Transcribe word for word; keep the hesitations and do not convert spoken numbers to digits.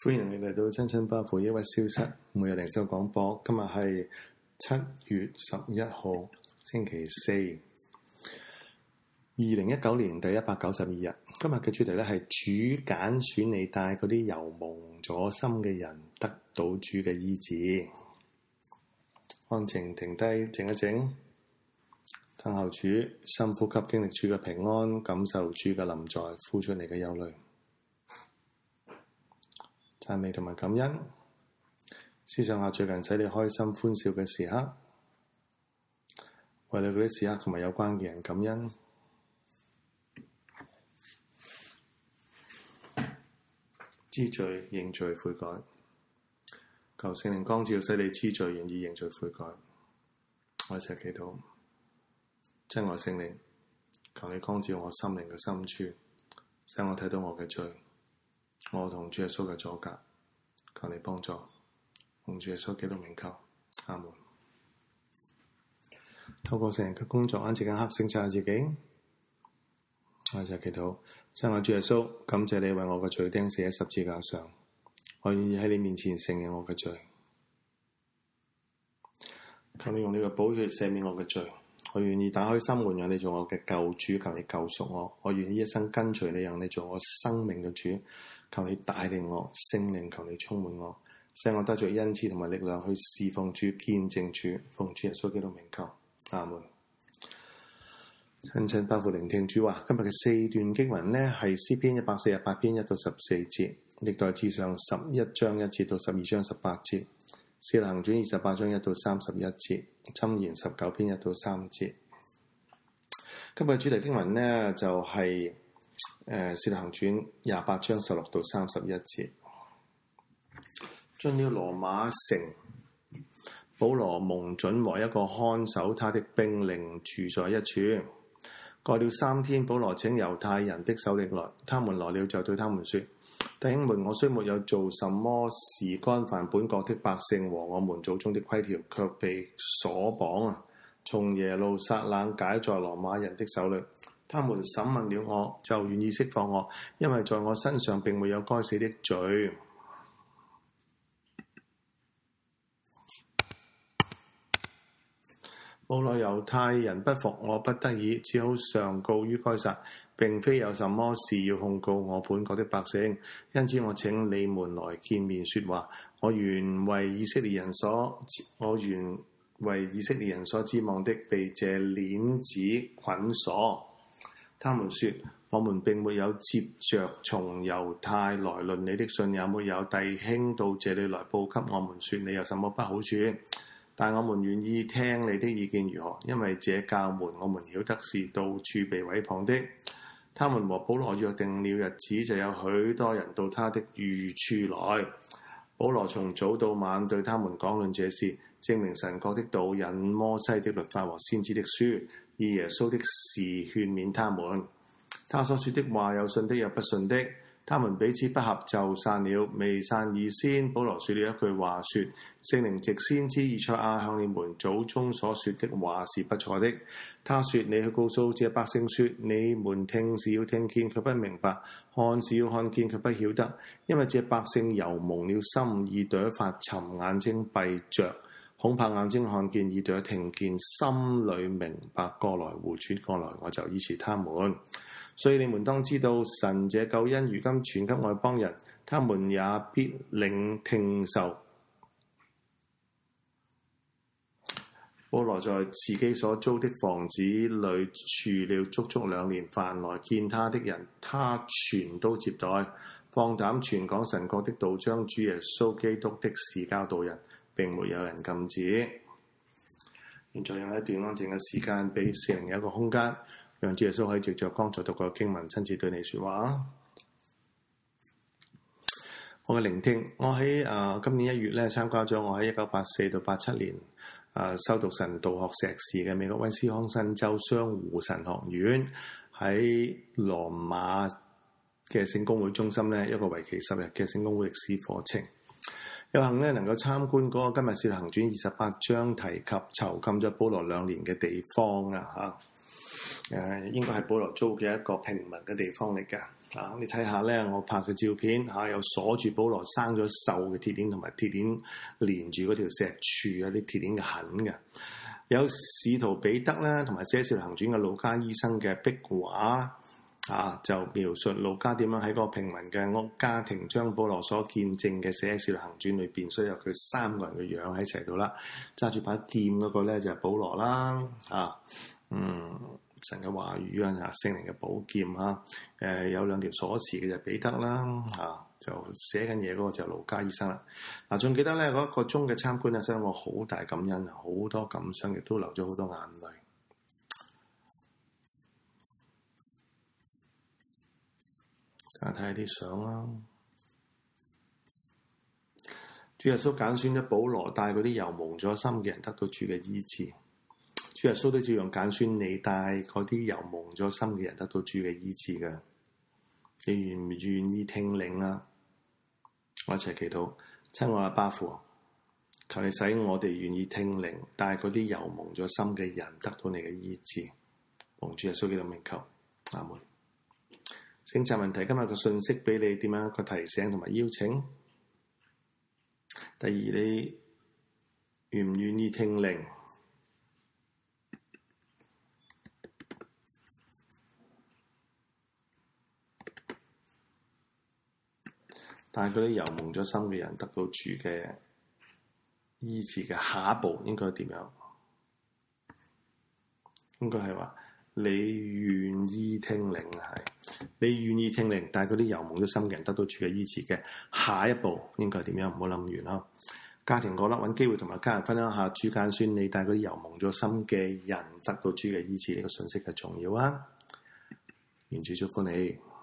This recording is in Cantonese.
歡迎你嚟到親親巴父抑鬱消失每日靈修廣播。今日係七月十一號星期四，二零一九年第一百九十二日。今日嘅主題咧係主揀選你，帶嗰啲油蒙咗心嘅人得到主嘅醫治。安靜停低，靜一靜，等候主，深呼吸，經歷主嘅平安，感受主嘅臨在，呼出你嘅憂慮。讚美同埋感恩，思想下最近使你開心歡笑嘅時刻，為你嗰啲時刻同埋有關嘅人感恩。知罪、認罪、悔改，求聖靈光照，使你知罪、願意認罪、悔改。我一齊祈禱，真愛聖靈，求你光照我心靈嘅深處，使我睇到我嘅罪。我同主耶穌嘅阻隔，求你幫助，奉主耶穌基督名求，阿門。透過聖靈嘅工作，安靜間黑醒察下自己，我就祈禱，親愛主耶穌，感謝你為我嘅罪釘死喺十字架上，我願意喺你面前承認我嘅罪，求你用你嘅寶血赦免我嘅罪。我願意打開心門，讓你做我嘅救主，求你救贖我。我願意一生跟隨你，讓你做我生命嘅主。求你帶領我，聖靈求你充滿我，使我得着恩賜同埋力量去侍奉主、見證主。奉主耶穌基督名求，阿門。親親巴父聆聽主話，今日嘅四段經文呢係詩篇一百四十八篇一到十四節，歷代志上十一章一節到十二章十八節，使徒行傳二十八章一到三十一節，箴言十九篇一到三節。今日嘅主題經文呢就係、是。誒，《使徒行傳》廿八章十六到三十一節，進了羅馬城，保羅蒙准和一個看守他的兵令住在一處。過了三天，保羅請猶太人的首領來，他們來了就對他們說：弟兄們，我雖沒有做什麼事干犯本國的百姓和我們祖宗的規條，卻被鎖綁啊，從耶路撒冷解在羅馬人的手裏。他們審問了我，就願意釋放我，因為在我身上並沒有該死的罪。後來猶太人不服我，不得已只好上告於該撒，並非有什麼事要控告我本國的百姓，因此我請你們來見面說話。我原為以色列人所，我原為以色列人所指望的，被這鏈子捆鎖。他們說：我們並沒有接着從猶太來論你的信，也沒有弟兄到這裏來報給我們說你有什麼不好處。但我們願意聽你的意見如何，因為這教門我們曉得是到處被毀謗的。他們和保羅約定了日子，就有許多人到他的寓處來。保羅從早到晚對他們講論這事，證明神國的道，引摩西的律法和先知的書，以耶穌的事勸勉他們。他所說的話有信的有不信的，他們彼此不合就散了。未散以先，保羅說了一句話，說：聖靈藉先知以賽亞向你們祖宗所說的話是不錯的。他說：你去告訴這百姓說，你們聽是要聽見卻不明白，看是要看見卻不曉得，因為這百姓油蒙了心，耳朵發沉，眼睛閉着，恐怕眼睛看見，耳朵聽見，心裏明白過來，回轉過來，我就醫治他們。所以你們當知道，神這救恩如今傳給外邦人，他們也必領聽受。保羅在自己所租的房子裏住了足足兩年，凡來見他的人，他全都接待，放膽傳講神國的道，將主耶穌基督的事教導人，並沒有人禁止。現在用一段安靜嘅時間，俾聖靈有一個空間，讓主耶穌可以藉着剛才讀過經文，親自對你說話。我嘅聆聽，我喺誒、呃、今年一月咧參加咗我喺一九八四到八七年誒、呃、修讀神道學碩士嘅美國威斯康辛州相互神學院喺羅馬嘅聖公會中心咧一個為期十日嘅聖公會歷史課程。有幸咧能夠參觀嗰個今日使徒行傳二十八章提及囚禁咗保羅兩年嘅地方啊嚇。誒、呃、應該係保羅租嘅一個平民嘅地方嚟㗎。 啊！你睇下咧，我拍嘅照片嚇、啊，有鎖住保羅生咗銹嘅鐵鏈，同埋鐵鏈連住嗰條石柱啊，啲鐵鏈嘅痕嘅。有使徒彼得咧，同埋寫《使徒行傳》嘅路加醫生嘅壁畫啊，就描述路加點樣喺個平民嘅屋家庭將保羅所見證嘅寫喺《使徒行傳》裏邊，所以有佢三個人嘅樣喺齊度啦。揸住把劍嗰個咧就係保羅啦，啊，嗯。神嘅話語啊，聖靈嘅寶劍啊，誒、呃、有兩條鎖匙嘅就彼得啦，啊就寫緊嘢嗰個就路加醫生啦。嗱、啊，仲記得咧嗰一個鐘嘅參觀啊，使我好大感恩，好多感傷，亦都流咗好多眼淚。大家睇下啲相啦。主耶穌揀選咗保羅，帶嗰啲油蒙咗心嘅人得到主嘅醫治。主耶穌都照樣揀選你，帶嗰啲油蒙咗心嘅人得到主嘅醫治嘅。你願唔願意聽領啊？我一齊祈禱，親愛阿爸父，求你使我哋願意聽領，帶嗰啲油蒙咗心嘅人得到你嘅醫治。蒙主耶穌基督名求，阿門。聖察問題，今日個信息俾你點樣一個提醒同埋邀請。第二，你願唔願意聽領？但係嗰啲油蒙咗心嘅人得到主嘅醫治嘅下一步應該點樣？應該係話你願意聽領，係你願意聽領，但係嗰啲油蒙咗心嘅人得到主嘅醫治嘅下一步應該係點樣？唔好諗完啦。家庭角落揾機會同埋家人分享下主揀選你，但係嗰啲油蒙咗心嘅人得到主嘅醫治，呢個信息係重要啊！願主祝福你。